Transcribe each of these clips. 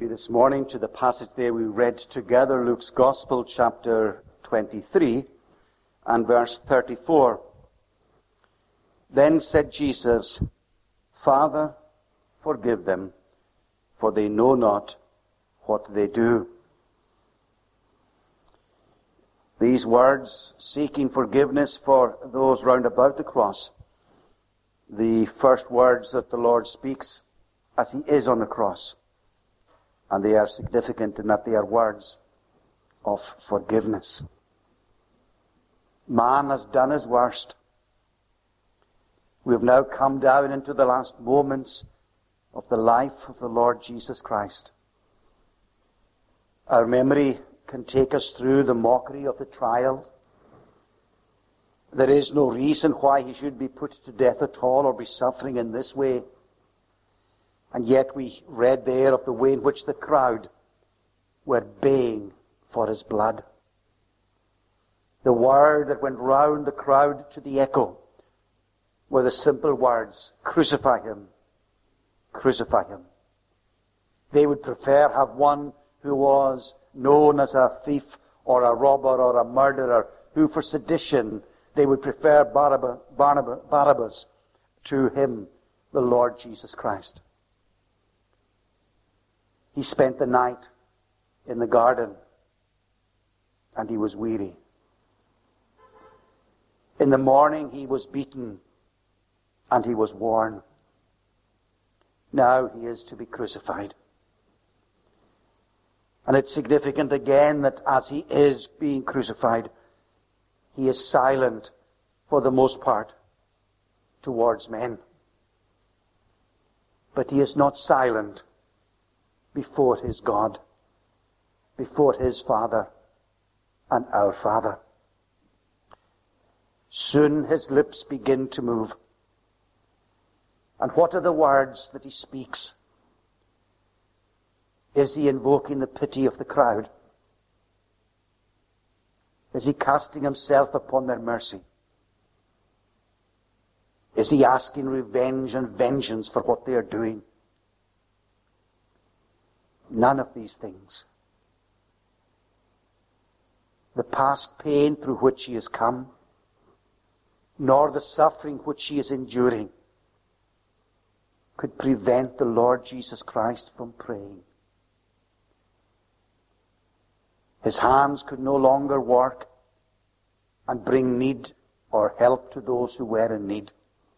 This morning to the passage there we read together, Luke's Gospel, chapter 23 and verse 34. Then said Jesus, Father, forgive them, for they know not what they do. These words, seeking forgiveness for those round about the cross, the first words that the Lord speaks as he is on the cross. And they are significant in that they are words of forgiveness. Man has done his worst. We have now come down into the last moments of the life of the Lord Jesus Christ. Our memory can take us through the mockery of the trial. There is no reason why he should be put to death at all or be suffering in this way. And yet we read there of the way in which the crowd were baying for his blood. The word that went round the crowd to the echo were the simple words, crucify him, crucify him. They would prefer have one who was known as a thief or a robber or a murderer, who for sedition, they would prefer Barabbas to him, the Lord Jesus Christ. He spent the night in the garden, and he was weary. In the morning he was beaten, and he was worn. Now he is to be crucified. And it's significant again that as he is being crucified, he is silent for the most part towards men. But he is not silent before his God, before his Father and our Father. Soon his lips begin to move. And what are the words that he speaks? Is he invoking the pity of the crowd? Is he casting himself upon their mercy? Is he asking revenge and vengeance for what they are doing? None of these things. The past pain through which he has come, nor the suffering which he is enduring, could prevent the Lord Jesus Christ from praying. His hands could no longer work and bring need or help to those who were in need.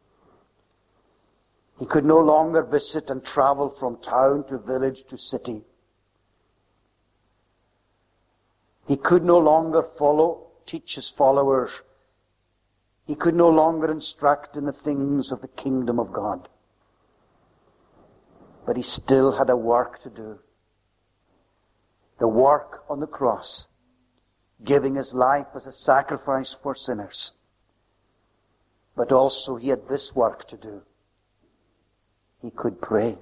He could no longer visit and travel from town to village to city. He could no longer teach his followers. He could no longer instruct in the things of the kingdom of God. But he still had a work to do. The work on the cross, giving his life as a sacrifice for sinners. But also he had this work to do. He could pray.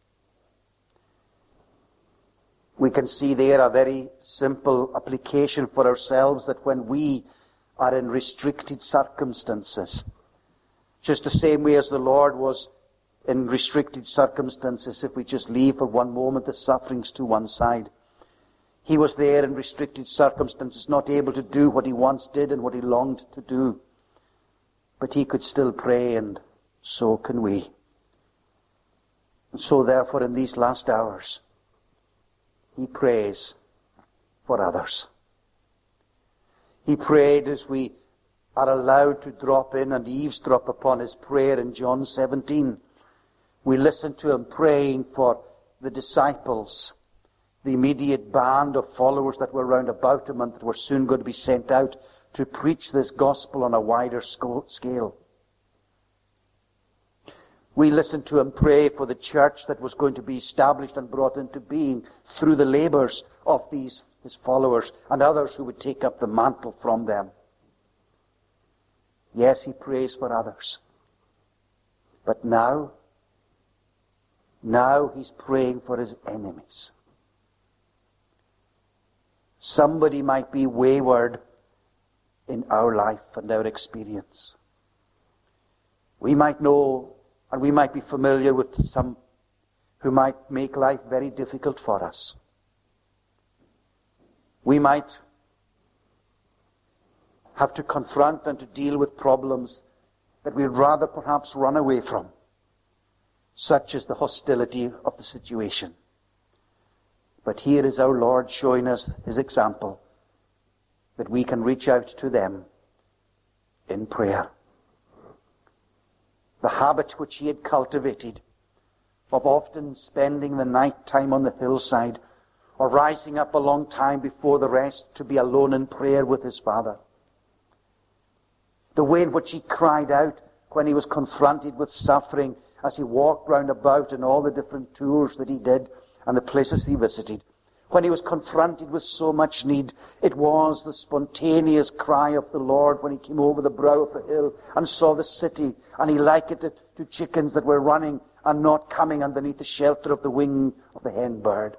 We can see there a very simple application for ourselves, that when we are in restricted circumstances, just the same way as the Lord was in restricted circumstances, if we just leave for one moment the sufferings to one side, he was there in restricted circumstances, not able to do what he once did and what he longed to do. But he could still pray, and so can we. And so therefore in these last hours, he prays for others. He prayed as we are allowed to drop in and eavesdrop upon his prayer in John 17. We listen to him praying for the disciples, the immediate band of followers that were round about him and that were soon going to be sent out to preach this gospel on a wider scale. We listened to him pray for the church that was going to be established and brought into being through the labors of his followers and others who would take up the mantle from them. Yes, he prays for others. But now he's praying for his enemies. Somebody might be wayward in our life and our experience. We might know, and we might be familiar with some who might make life very difficult for us. We might have to confront and to deal with problems that we'd rather perhaps run away from. Such is the hostility of the situation. But here is our Lord showing us his example, that we can reach out to them in prayer. The habit which he had cultivated of often spending the night time on the hillside, or rising up a long time before the rest to be alone in prayer with his Father. The way in which he cried out when he was confronted with suffering as he walked round about in all the different tours that he did and the places he visited. When he was confronted with so much need, it was the spontaneous cry of the Lord when he came over the brow of the hill and saw the city, and he likened it to chickens that were running and not coming underneath the shelter of the wing of the hen bird.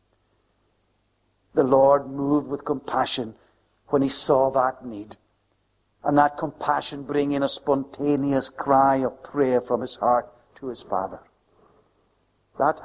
The Lord moved with compassion when he saw that need, and that compassion bringing a spontaneous cry of prayer from his heart to his Father. That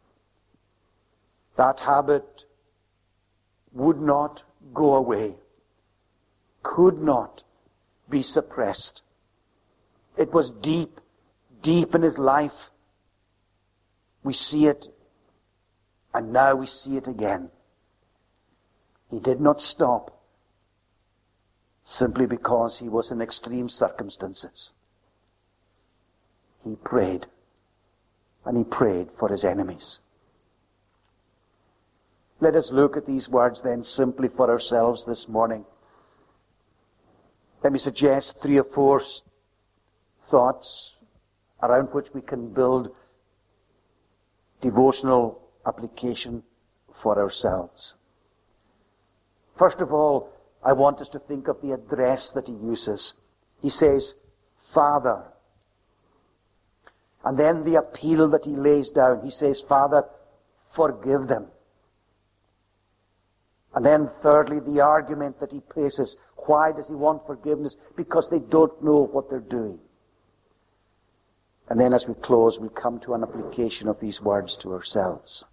habit would not go away, could not be suppressed. It was deep, deep in his life. We see it, and now we see it again. He did not stop simply because he was in extreme circumstances. He prayed, and he prayed for his enemies. Let us look at these words then simply for ourselves this morning. Let me suggest 3 or 4 thoughts around which we can build devotional application for ourselves. First of all, I want us to think of the address that he uses. He says, Father. And then the appeal that he lays down. He says, Father, forgive them. And then thirdly, the argument that he places. Why does he want forgiveness? Because they don't know what they're doing. And then as we close, we'll come to an application of these words to ourselves.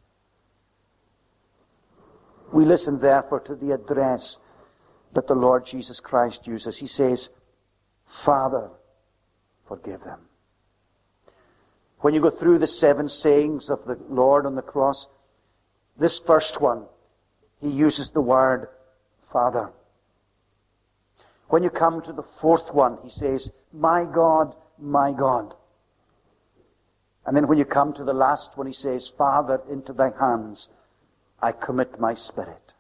We listen therefore to the address that the Lord Jesus Christ uses. He says, Father, forgive them. When you go through the 7 sayings of the Lord on the cross, this first one, he uses the word Father. When you come to the 4th one, he says, my God, my God. And then when you come to the last one, he says, Father, into thy hands I commit my spirit.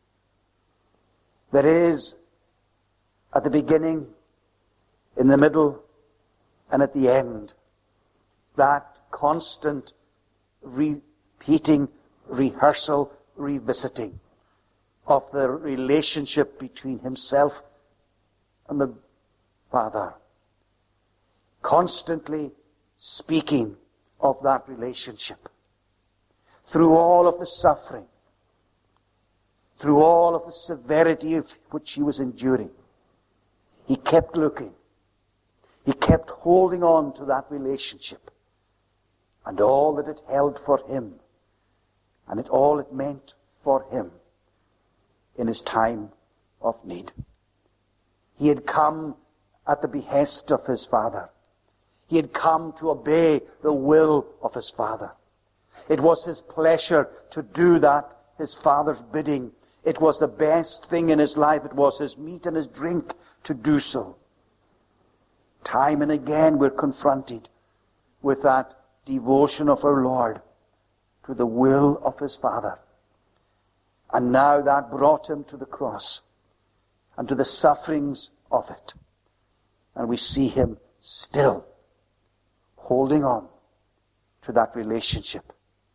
There is, at the beginning, in the middle, and at the end, that constant repeating, rehearsal, revisiting of the relationship between himself and the Father. Constantly speaking of that relationship. Through all of the suffering, through all of the severity of which he was enduring, he kept looking. He kept holding on to that relationship and all that it held for him and all it meant for him in his time of need. He had come at the behest of his Father. He had come to obey the will of his Father. It was his pleasure to do that, his Father's bidding. It was the best thing in his life. It was his meat and his drink to do so. Time and again we're confronted with that devotion of our Lord to the will of his Father. And now that brought him to the cross and to the sufferings of it. And we see him still holding on to that relationship.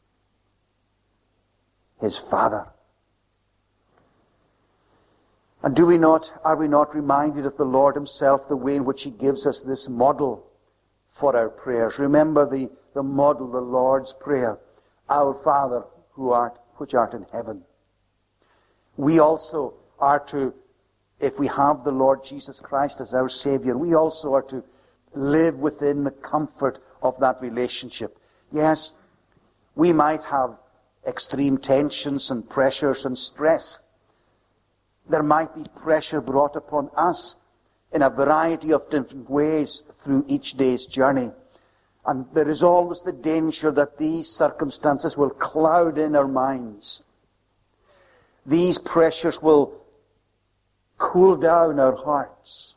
His Father. And are we not reminded of the Lord himself, the way in which he gives us this model for our prayers? Remember the model, the Lord's Prayer. Our Father, which art in heaven. We also are to, if we have the Lord Jesus Christ as our Savior, we also are to live within the comfort of that relationship. Yes, We might have extreme tensions and pressures and stress. There might be pressure brought upon us in a variety of different ways through each day's journey. And there is always the danger that these circumstances will cloud in our minds. These pressures will cool down our hearts.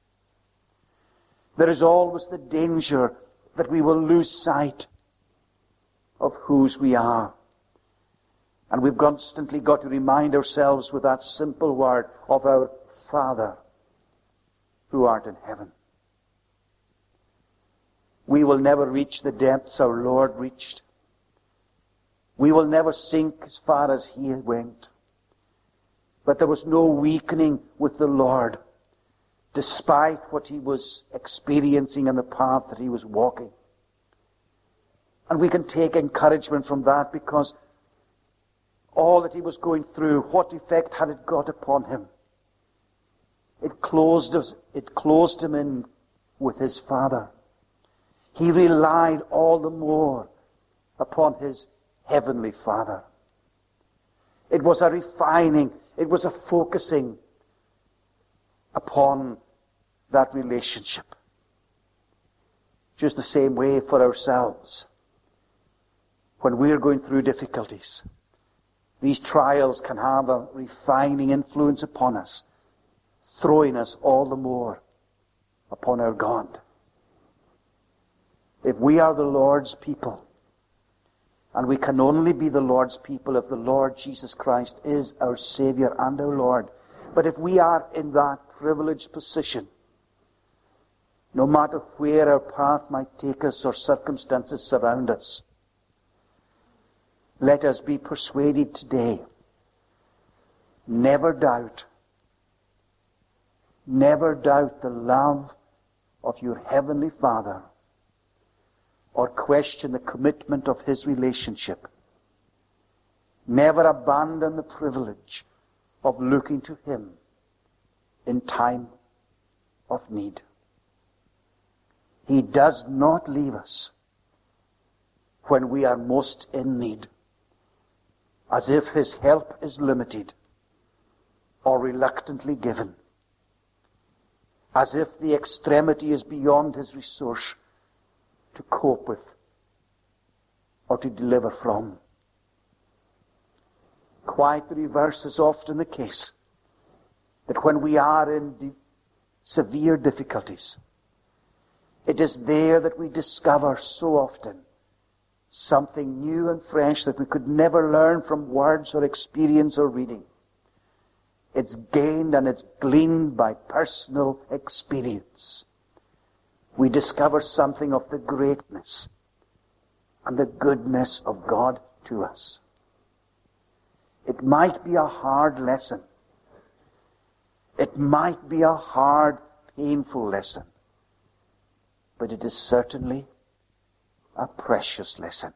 There is always the danger that we will lose sight of whose we are. And we've constantly got to remind ourselves with that simple word of our Father who art in heaven. We will never reach the depths our Lord reached. We will never sink as far as He went. But there was no weakening with the Lord, despite what He was experiencing and the path that He was walking. And we can take encouragement from that, because all that He was going through, what effect had it got upon Him? It closed Him in with His Father. He relied all the more upon His Heavenly Father. It was a refining, it was a focusing upon that relationship. Just the same way for ourselves. When we're going through difficulties, these trials can have a refining influence upon us, throwing us all the more upon our God. If we are the Lord's people, and we can only be the Lord's people if the Lord Jesus Christ is our Savior and our Lord, but if we are in that privileged position, no matter where our path might take us or circumstances surround us, let us be persuaded today, never doubt the love of your Heavenly Father, or question the commitment of His relationship. Never abandon the privilege of looking to Him in time of need. He does not leave us when we are most in need, as if His help is limited or reluctantly given, as if the extremity is beyond His resource to cope with or to deliver from. Quite the reverse is often the case, that when we are in severe difficulties, it is there that we discover so often something new and fresh that we could never learn from words or experience or reading. It's gained and it's gleaned by personal experience. We discover something of the greatness and the goodness of God to us. It might be a hard lesson. It might be a hard, painful lesson. But it is certainly a precious lesson.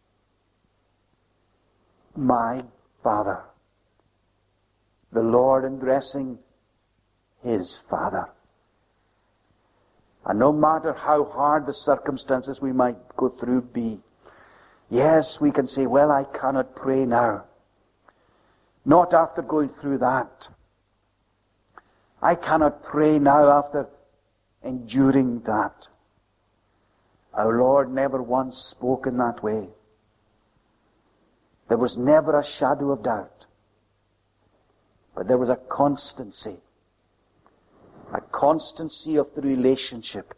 My Father, the Lord addressing His Father. And no matter how hard the circumstances we might go through be, yes, we can say, well, I cannot pray now. Not after going through that. I cannot pray now after enduring that. Our Lord never once spoke in that way. There was never a shadow of doubt. But there was a constancy of the relationship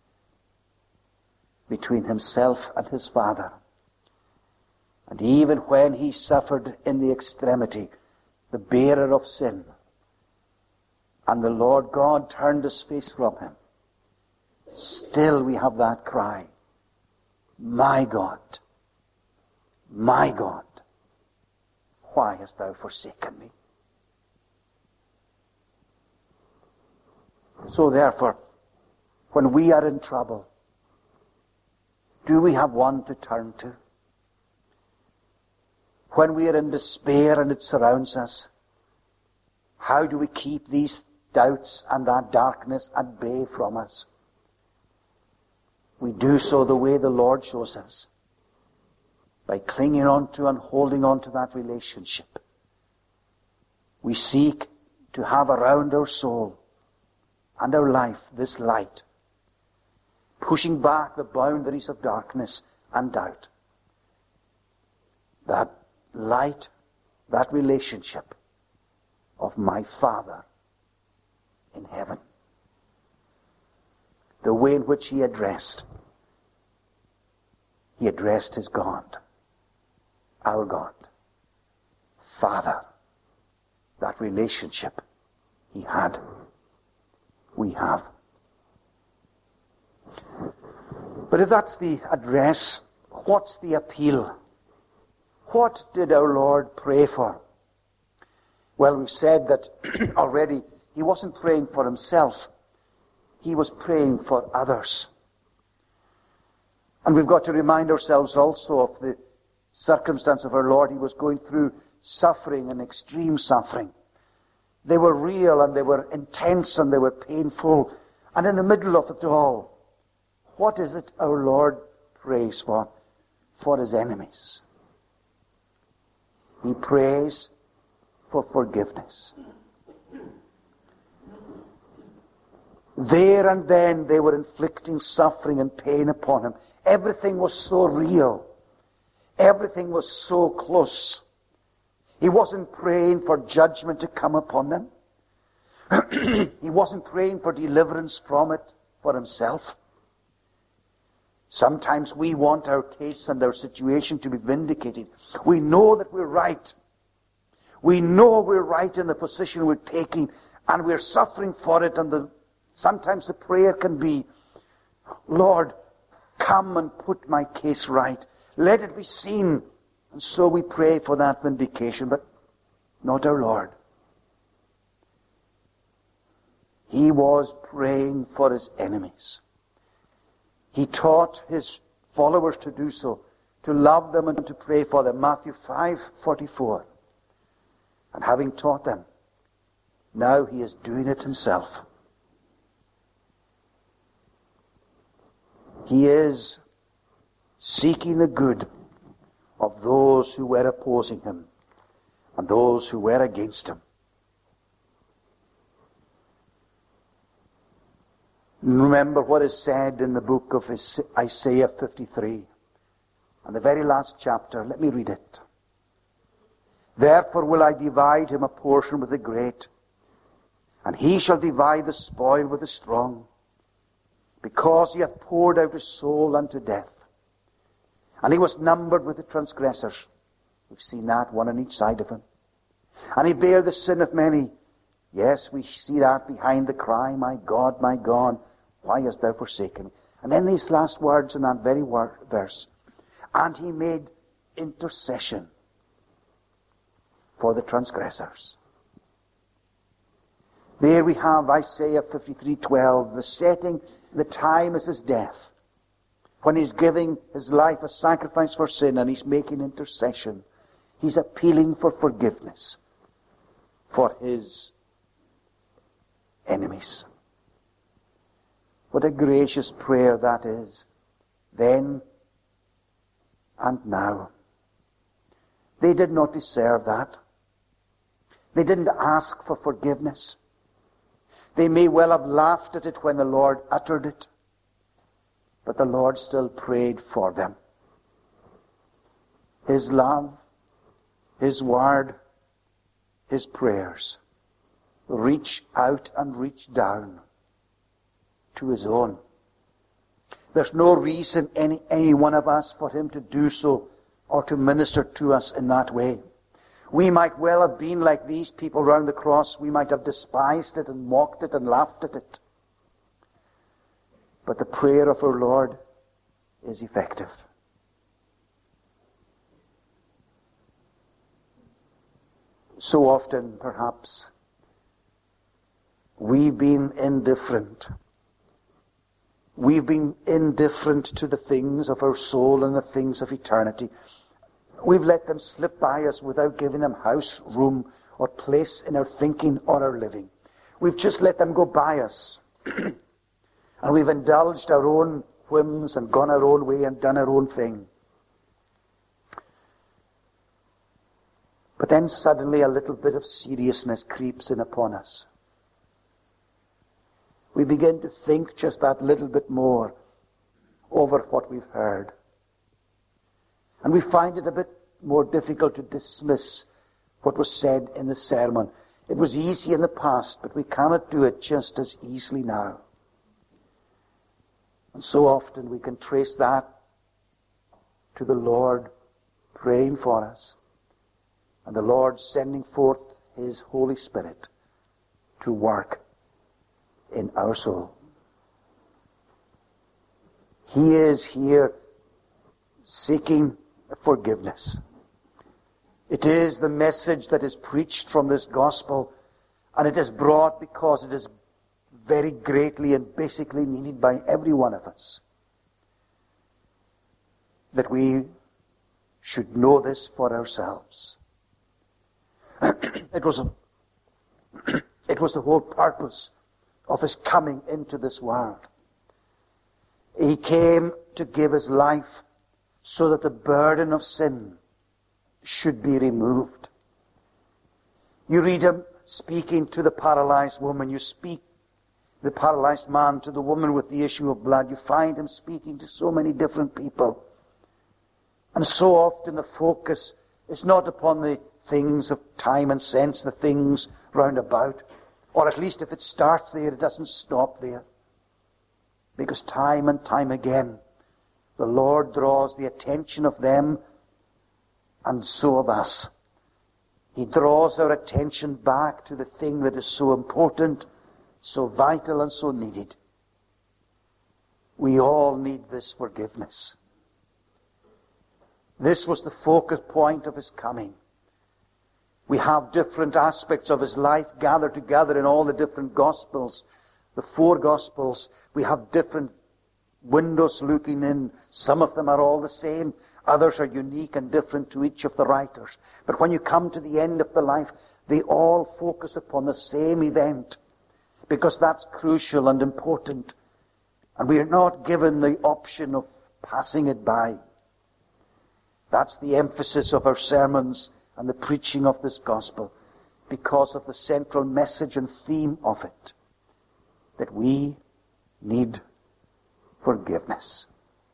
between Himself and His Father. And even when He suffered in the extremity, the bearer of sin, and the Lord God turned His face from Him, still we have that cry, my God, why hast Thou forsaken me? So therefore, when we are in trouble, do we have one to turn to? When we are in despair and it surrounds us, how do we keep these doubts and that darkness at bay from us? We do so the way the Lord shows us. by clinging on to and holding on to that relationship, we seek to have around our soul and our life this light, pushing back the boundaries of darkness and doubt. That light, that relationship of my Father in heaven. The way in which he addressed his God, our God, Father. That relationship he had, we have. But if that's the address, what's the appeal? What did our Lord pray for? Well, we've said that already he wasn't praying for himself. He was praying for others. And we've got to remind ourselves also of the circumstance of our Lord. He was going through suffering and extreme suffering. They were real and they were intense and they were painful. And in the middle of it all, what is it our Lord prays for? For his enemies. He prays for forgiveness. There and then they were inflicting suffering and pain upon him. Everything was so real. Everything was so close. He wasn't praying for judgment to come upon them. He wasn't praying for deliverance from it for himself. Sometimes we want our case and our situation to be vindicated. We know that we're right. We know we're right in the position we're taking, and we're suffering for it. And sometimes the prayer can be, Lord, come and put my case right. Let it be seen. And so we pray for that vindication, but not our Lord. He was praying for his enemies. He taught his followers to do so, to love them and to pray for them. Matthew 5:44. And having taught them, now he is doing it himself. He is seeking the good of those who were opposing him and those who were against him. Remember what is said in the book of Isaiah 53, and the very last chapter. Let me read it. Therefore will I divide him a portion with the great, and he shall divide the spoil with the strong, because he hath poured out his soul unto death. And he was numbered with the transgressors. We've seen that, one on each side of him. And he bare the sin of many. Yes, we see that behind the cry, my God, why hast thou forsaken me? And then these last words in that very verse. And he made intercession for the transgressors. There we have Isaiah 53:12. The setting, the time is his death. When he's giving his life a sacrifice for sin and he's making intercession, he's appealing for forgiveness for his enemies. What a gracious prayer that is, then and now. They did not deserve that. They didn't ask for forgiveness. They may well have laughed at it when the Lord uttered it, but the Lord still prayed for them. His love, his word, his prayers reach out and reach down to his own. There's no reason any one of us for him to do so or to minister to us in that way. We might well have been like these people round the cross. We might have despised it and mocked it and laughed at it. But the prayer of our Lord is effective. So often, perhaps, we've been indifferent. We've been indifferent to the things of our soul and the things of eternity. We've let them slip by us without giving them house, room, or place in our thinking or our living. We've just let them go by us. And we've indulged our own whims and gone our own way and done our own thing. But then suddenly a little bit of seriousness creeps in upon us. We begin to think just that little bit more over what we've heard. And we find it a bit more difficult to dismiss what was said in the sermon. It was easy in the past, but we cannot do it just as easily now. And so often we can trace that to the Lord praying for us, and the Lord sending forth His Holy Spirit to work in our soul. He is here seeking forgiveness. It is the message that is preached from this gospel, and it is brought because it is very greatly and basically needed by every one of us. That we should know this for ourselves. It was the whole purpose of His coming into this world. He came to give His life so that the burden of sin should be removed. You read Him speaking to the paralyzed woman. You speak the paralyzed man to the woman with the issue of blood. You find Him speaking to so many different people. And so often the focus is not upon the things of time and sense, the things round about. Or at least if it starts there, it doesn't stop there. Because time and time again, the Lord draws the attention of them, and so of us. He draws our attention back to the thing that is so important, so vital and so needed. We all need this forgiveness. This was the focus point of His coming. We have different aspects of His life gathered together in all the different Gospels. The 4 Gospels, we have different windows looking in. Some of them are all the same. Others are unique and different to each of the writers. But when you come to the end of the life, they all focus upon the same event, because that's crucial and important. And we are not given the option of passing it by. That's the emphasis of our sermons and the preaching of this gospel, because of the central message and theme of it, that we need forgiveness.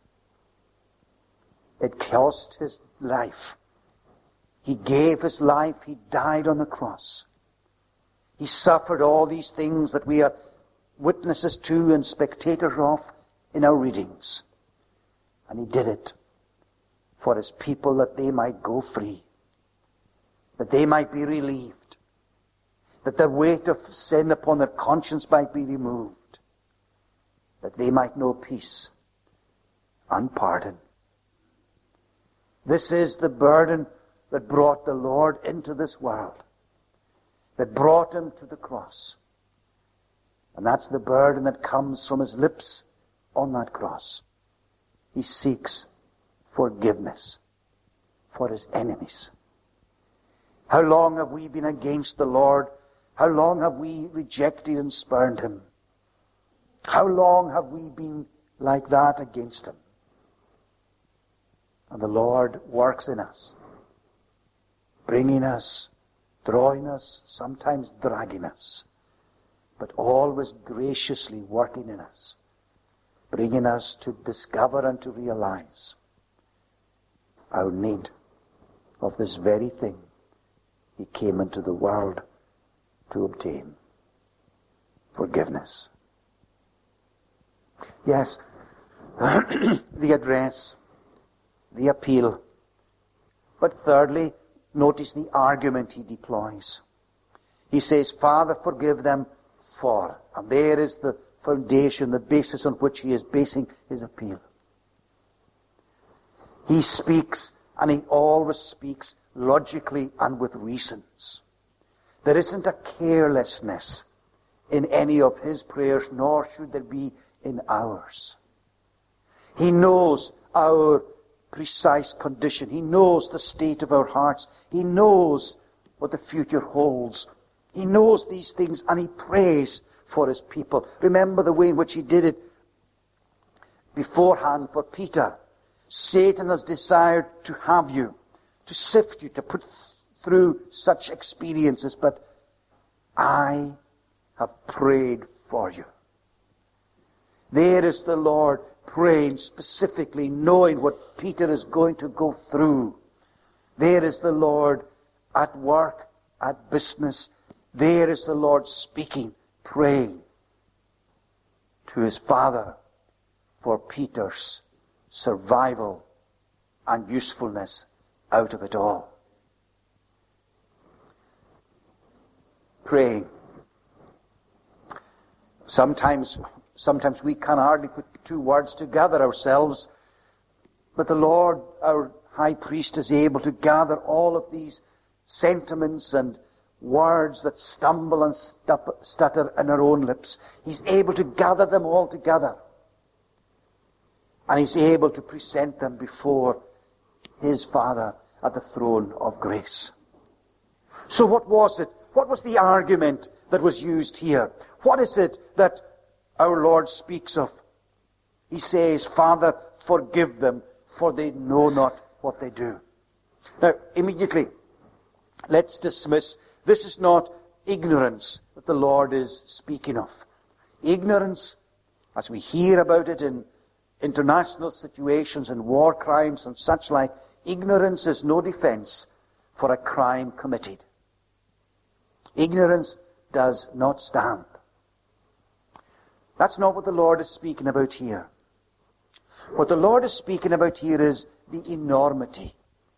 It cost His life. He gave His life. He died on the cross. He suffered all these things that we are witnesses to and spectators of in our readings. And He did it for His people, that they might go free, that they might be relieved, that the weight of sin upon their conscience might be removed, that they might know peace and pardon. This is the burden that brought the Lord into this world, that brought Him to the cross. And that's the burden that comes from His lips on that cross. He seeks forgiveness for His enemies. How long have we been against the Lord? How long have we rejected and spurned Him? How long have we been like that against Him? And the Lord works in us, bringing us, drawing us, sometimes dragging us, but always graciously working in us, bringing us to discover and to realize our need of this very thing He came into the world to obtain: forgiveness. Yes, the address, the appeal. But thirdly, notice the argument He deploys. He says, Father, forgive them for. And there is the foundation, the basis on which He is basing His appeal. He speaks, and He always speaks logically and with reasons. There isn't a carelessness in any of His prayers, nor should there be in ours. He knows our precise condition. He knows the state of our hearts. He knows what the future holds. He knows these things, and He prays for His people. Remember the way in which He did it beforehand for Peter. Satan has desired to have you, to sift you, to put through such experiences, but I have prayed for you. There is the Lord praying specifically, knowing what Peter is going to go through. There is the Lord at work, at business. There is the Lord speaking, praying to his Father for Peter's survival and usefulness out of it all. Praying. Sometimes we can hardly put two words together ourselves, but the Lord, our high priest, is able to gather all of these sentiments and words that stumble and stutter in our own lips. He's able to gather them all together. And he's able to present them before his Father at the throne of grace. So what was it? What was the argument that was used here? What is it that our Lord speaks of? He says, Father, forgive them, for they know not what they do. Now, immediately, let's dismiss, this is not ignorance that the Lord is speaking of. Ignorance, as we hear about it in international situations and war crimes and such like, ignorance is no defense for a crime committed. Ignorance does not stand. That's not what the Lord is speaking about here. What the Lord is speaking about here is the enormity.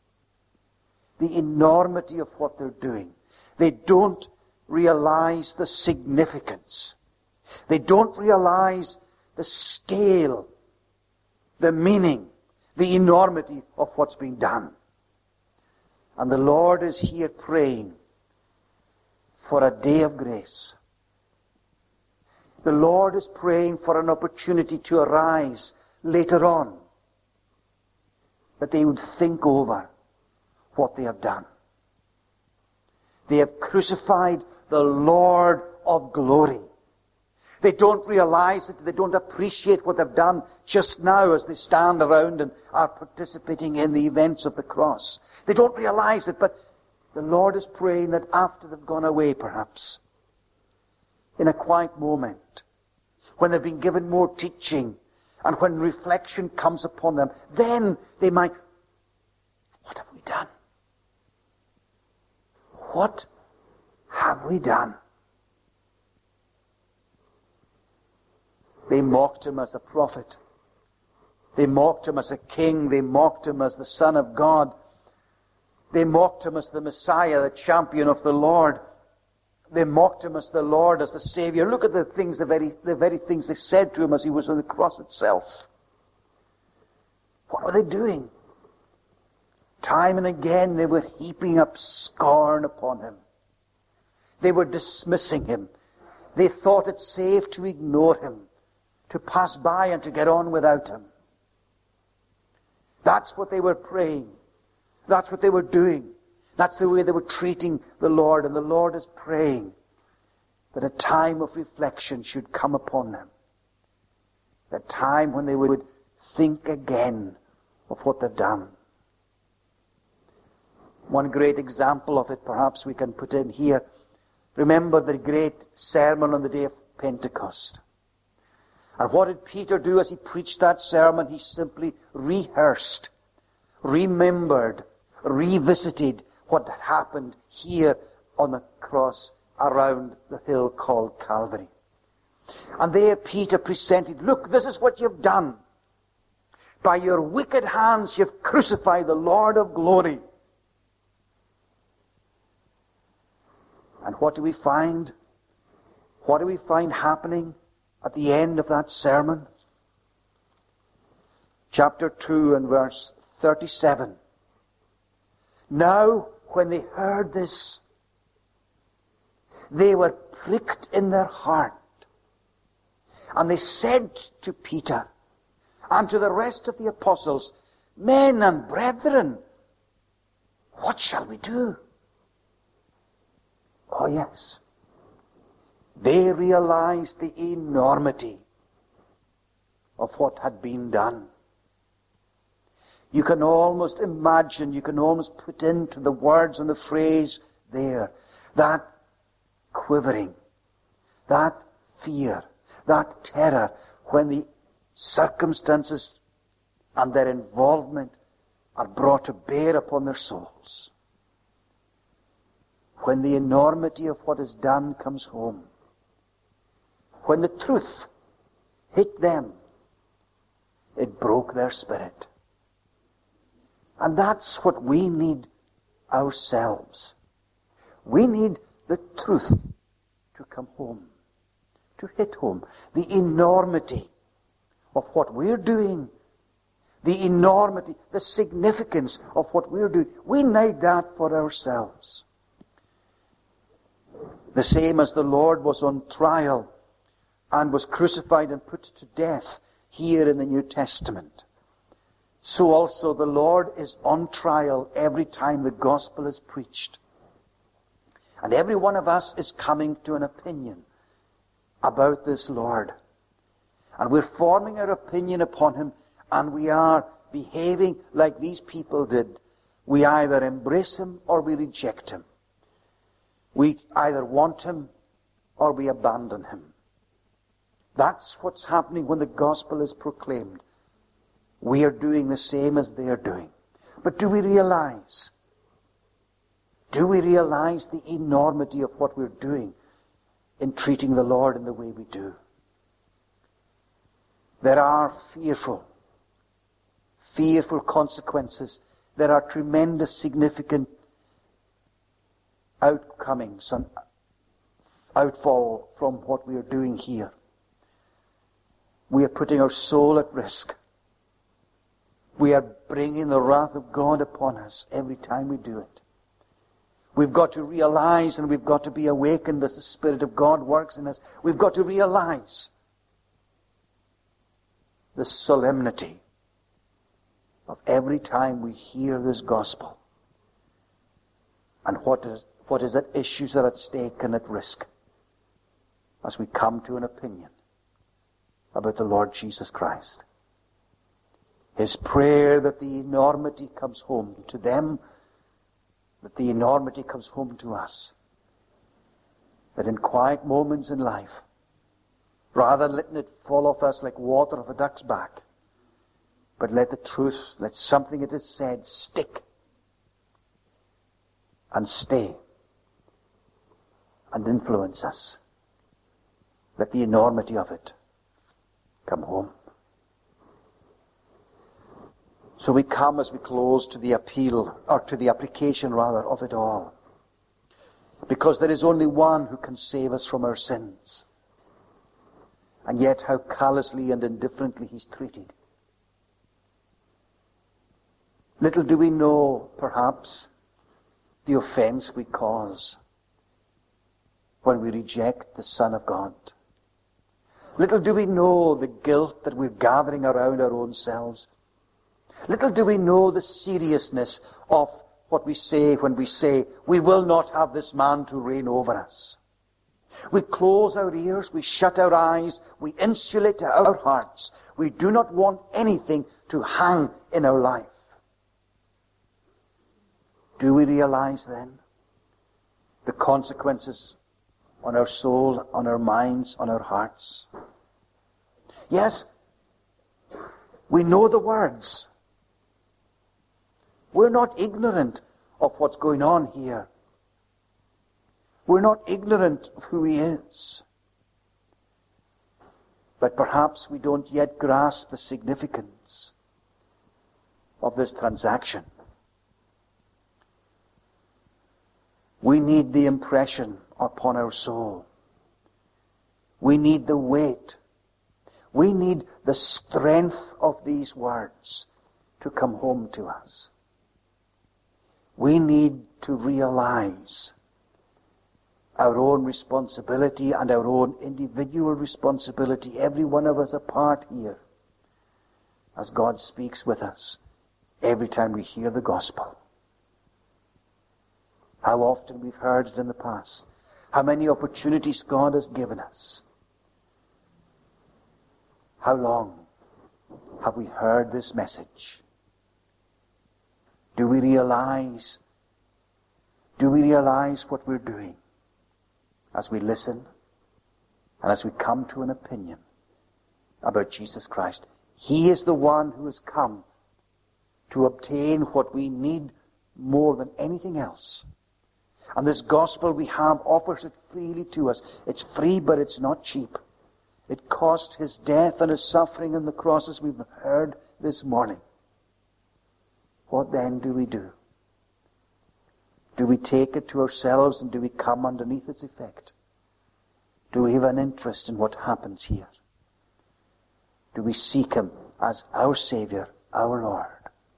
The enormity of what they're doing. They don't realize the significance. They don't realize the scale, the meaning, the enormity of what's being done. And the Lord is here praying for a day of grace. The Lord is praying for an opportunity to arise later on, that they would think over what they have done. They have crucified the Lord of glory. They don't realize it. They don't appreciate what they've done just now as they stand around and are participating in the events of the cross. They don't realize it, but the Lord is praying that after they've gone away, perhaps, in a quiet moment, when they've been given more teaching, and when reflection comes upon them, then they might, what have we done? What have we done? They mocked him as a prophet. They mocked him as a king. They mocked him as the Son of God. They mocked him as the Messiah, the champion of the Lord. They mocked him as the Lord, as the Savior. Look at the things, the very things they said to him as he was on the cross itself. What were they doing? Time and again they were heaping up scorn upon him. They were dismissing him. They thought it safe to ignore him, to pass by and to get on without him. That's what they were praying. That's what they were doing. That's the way they were treating the Lord. And the Lord is praying that a time of reflection should come upon them. A time when they would think again of what they've done. One great example of it perhaps we can put in here. Remember the great sermon on the day of Pentecost. And what did Peter do as he preached that sermon? He simply rehearsed, remembered, revisited what had happened here on the cross around the hill called Calvary. And there Peter presented, look, this is what you've done. By your wicked hands you've crucified the Lord of glory. And what do we find? What do we find happening at the end of that sermon? Chapter 2 and verse 37. Now, when they heard this, they were pricked in their heart. And they said to Peter and to the rest of the apostles, Men and brethren, what shall we do? Oh yes. They realized the enormity of what had been done. You can almost imagine, you can almost put into the words and the phrase there, that quivering, that fear, that terror, when the circumstances and their involvement are brought to bear upon their souls. When the enormity of what is done comes home. When the truth hit them, it broke their spirit. And that's what we need ourselves. We need the truth to come home, to hit home. The enormity of what we're doing, the enormity, the significance of what we're doing. We need that for ourselves. The same as the Lord was on trial and was crucified and put to death here in the New Testament, so also the Lord is on trial every time the gospel is preached. And every one of us is coming to an opinion about this Lord. And we're forming our opinion upon him, and we are behaving like these people did. We either embrace him or we reject him. We either want him or we abandon him. That's what's happening when the gospel is proclaimed. We are doing the same as they are doing. But do we realize the enormity of what we're doing in treating the Lord in the way we do? There are fearful consequences. There are tremendous, significant outcomings and outfall from what we are doing here. We are putting our soul at risk. We are bringing the wrath of God upon us every time we do it. We've got to realize, and we've got to be awakened as the Spirit of God works in us. We've got to realize the solemnity of every time we hear this gospel, and what is at issues are at stake and at risk as we come to an opinion about the Lord Jesus Christ. His prayer that the enormity comes home to them, that the enormity comes home to us. That in quiet moments in life, rather than letting it fall off us like water off a duck's back, but let the truth, let something that is said stick and stay and influence us. Let the enormity of it come home. So we come, as we close, to the appeal, or to the application rather, of it all. Because there is only one who can save us from our sins. And yet how callously and indifferently he's treated. Little do we know, perhaps, the offense we cause when we reject the Son of God. Little do we know the guilt that we're gathering around our own selves. Little do we know the seriousness of what we say when we say, we will not have this man to reign over us. We close our ears, we shut our eyes, we insulate our hearts. We do not want anything to hang in our life. Do we realize then the consequences on our soul, on our minds, on our hearts? Yes, we know the words. We're not ignorant of what's going on here. We're not ignorant of who he is. But perhaps we don't yet grasp the significance of this transaction. We need the impression upon our soul. We need the weight. We need the strength of these words to come home to us. We need to realize our own responsibility and our own individual responsibility, every one of us a part here, as God speaks with us every time we hear the gospel. How often we've heard it in the past. How many opportunities God has given us. How long have we heard this message? Do we realize what we're doing as we listen and as we come to an opinion about Jesus Christ? He is the one who has come to obtain what we need more than anything else. And this gospel we have offers it freely to us. It's free, but it's not cheap. It cost his death and his suffering on the cross, as we've heard this morning. What then do we do? Do we take it to ourselves and do we come underneath its effect? Do we have an interest in what happens here? Do we seek him as our Savior, our Lord?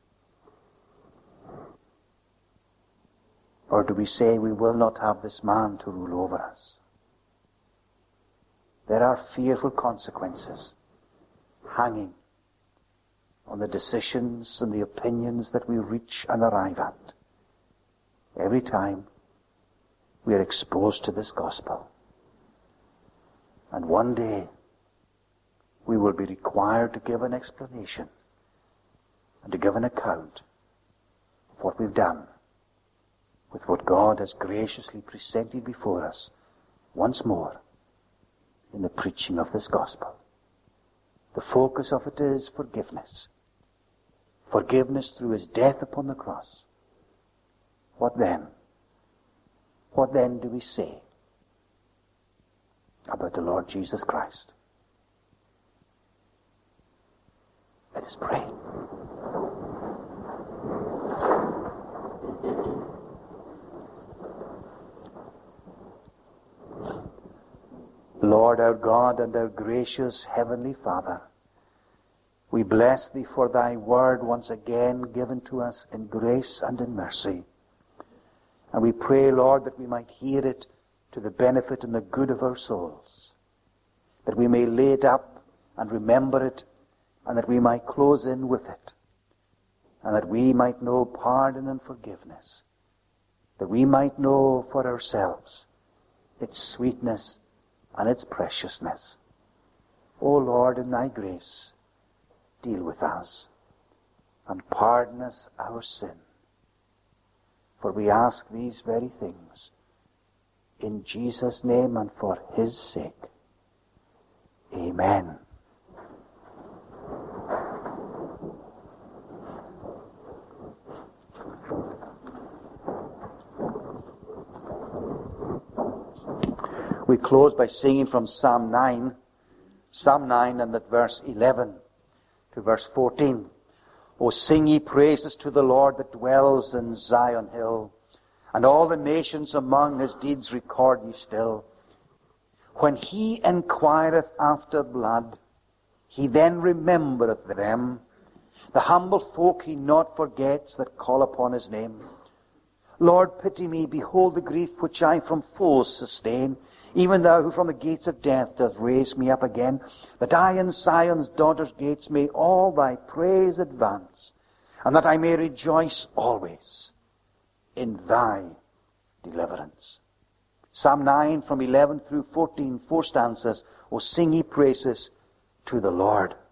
Or do we say we will not have this man to rule over us? There are fearful consequences hanging on the decisions and the opinions that we reach and arrive at every time we are exposed to this gospel. And one day we will be required to give an explanation and to give an account of what we've done with what God has graciously presented before us once more in the preaching of this gospel. The focus of it is forgiveness. Forgiveness through his death upon the cross. What then? What then do we say about the Lord Jesus Christ? Let us pray. Lord our God and our gracious Heavenly Father, we bless thee for thy word once again given to us in grace and in mercy. And we pray, Lord, that we might hear it to the benefit and the good of our souls, that we may lay it up and remember it, and that we might close in with it, and that we might know pardon and forgiveness, that we might know for ourselves its sweetness and its preciousness. O Lord, in thy grace, deal with us and pardon us our sin. For we ask these very things in Jesus' name and for his sake. Amen. We close by singing from Psalm 9. Psalm 9 and at verse 11 to verse 14. O sing ye praises to the Lord that dwells in Zion hill, and all the nations among his deeds record ye still. When he enquireth after blood, he then remembereth them. The humble folk he not forgets that call upon his name. Lord, pity me, behold the grief which I from foes sustain. Even thou who from the gates of death dost raise me up again, that I in Zion's daughters' gates may all thy praise advance, and that I may rejoice always in thy deliverance. Psalm 9 from 11 through 14, 4 stanzas. O sing ye praises to the Lord.